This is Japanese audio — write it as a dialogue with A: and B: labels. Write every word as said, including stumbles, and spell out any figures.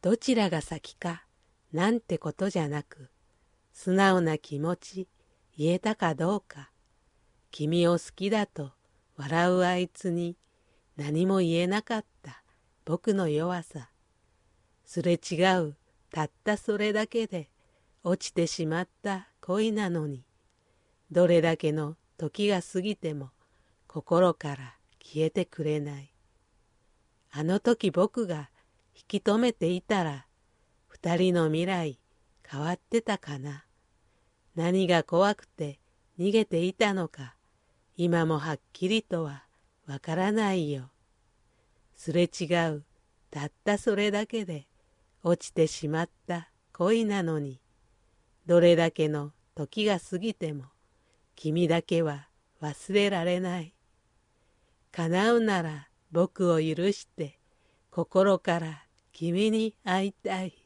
A: どちらが先かなんてことじゃなく、素直な気持ち言えたかどうか。君を好きだと笑うあいつに何も言えなかった僕の弱さ。すれ違うたったそれだけで落ちてしまった恋なのに、どれだけの時が過ぎても心から消えてくれない。あの時僕が引き止めていたら、二人の未来変わってたかな。何が怖くて逃げていたのか、今もはっきりとはわからないよ。すれ違うたったそれだけで落ちてしまった恋なのに、どれだけの時が過ぎても君だけは忘れられない。叶うなら僕を許して心から君に会いたい。